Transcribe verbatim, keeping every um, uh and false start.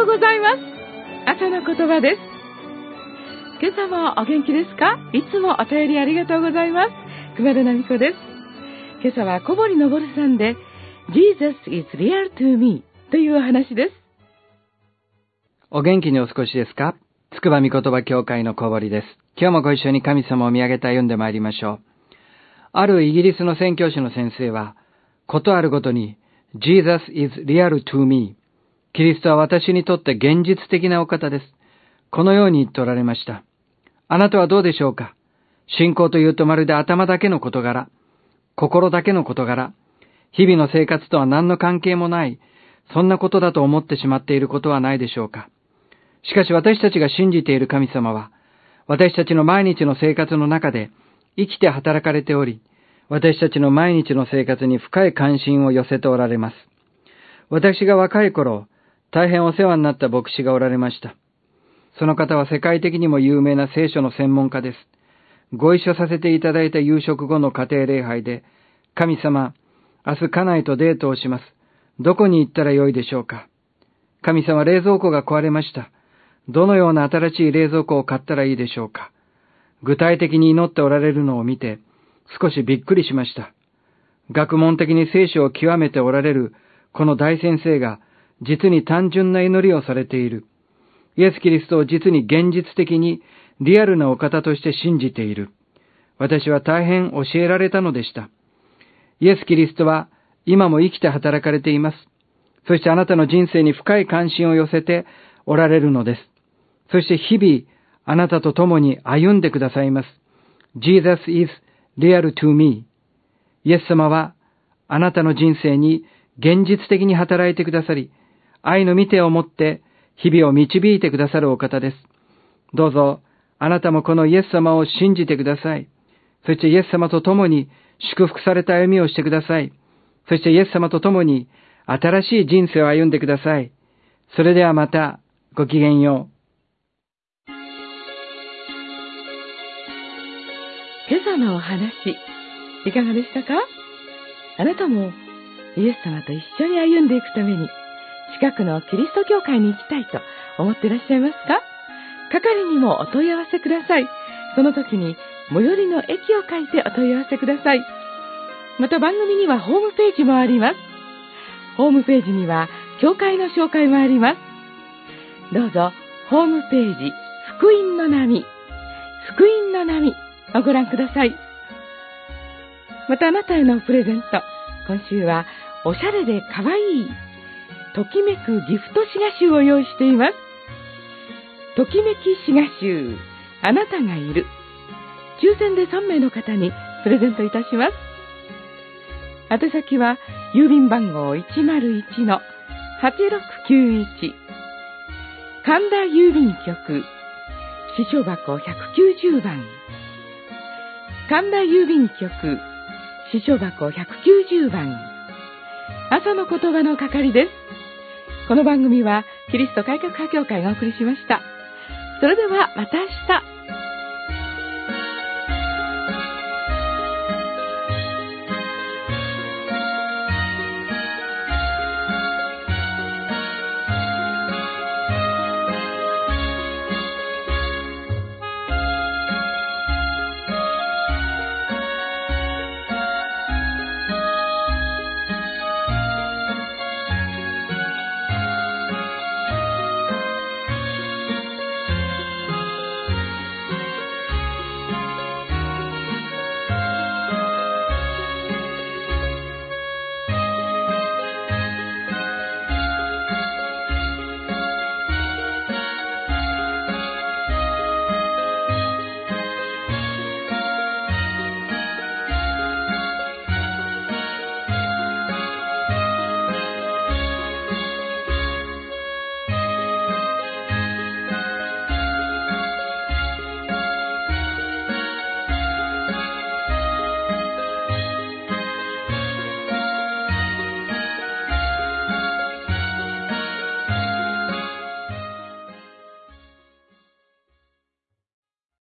うございます。朝の言葉です。今朝もお元気ですか？いつもお便りありがとうございます。熊田奈美子です。今朝は小堀昇さんで Jesus is real to me というお話です。 お元気にお過ごしですか？つくばみ言葉協会の小堀です。今日もご一緒に神様を見上げて歩んでまいりましょう。あるイギリスの宣教師の先生は、ことあるごとに Jesus is real to me、 キリストは私にとって現実的なお方です、このように言っておられました。あなたはどうでしょうか？信仰というとまるで頭だけの事柄、心だけの事柄、日々の生活とは何の関係もない、そんなことだと思ってしまっていることはないでしょうか？しかし私たちが信じている神様は、私たちの毎日の生活の中で生きて働かれており、私たちの毎日の生活に深い関心を寄せておられます。私が若い頃、大変お世話になった牧師がおられました。その方は世界的にも有名な聖書の専門家です。ご一緒させていただいた夕食後の家庭礼拝で、神様、明日家内とデートをします。どこに行ったらよいでしょうか？神様、冷蔵庫が壊れました。どのような新しい冷蔵庫を買ったらいいでしょうか？具体的に祈っておられるのを見て、少しびっくりしました。学問的に聖書を極めておられるこの大先生が、実に単純な祈りをされている。イエス・キリストを実に現実的にリアルなお方として信じている。私は大変教えられたのでした。イエス・キリストは今も生きて働かれています。そしてあなたの人生に深い関心を寄せておられるのです。そして日々あなたと共に歩んでくださいます。Jesus is real to me。 イエス様はあなたの人生に現実的に働いてくださり、愛の御手を持って日々を導いてくださるお方です。どうぞあなたもこのイエス様を信じてください。そしてイエス様と共に祝福された歩みをしてください。そしてイエス様と共に新しい人生を歩んでください。それではまた、ごきげんよう。 今朝のお話、いかがでしたか？あなたもイエス様と一緒に歩んでいくために、近くのキリスト教会に行きたいと思っていらっしゃいますか？係にもお問い合わせください。その時に最寄りの駅を書いてお問い合わせください。また番組にはホームページもあります。ホームページには教会の紹介もあります。どうぞホームページ、福音の波、福音の波をご覧ください。またあなたへのプレゼント、今週はおしゃれでかわいいときめくギフト詩画集を用意しています。ときめき詩画集、あなたがいる。抽選でさんめいの方にプレゼントいたします。宛先は郵便番号 いちまるいちのはちろくきゅういち、神田郵便局、支所箱ひゃくきゅうじゅうばん、神田郵便局、支所箱ひゃくきゅうじゅうばん、朝の言葉の係です。この番組はキリスト改革派教会がお送りしました。それではまた明日。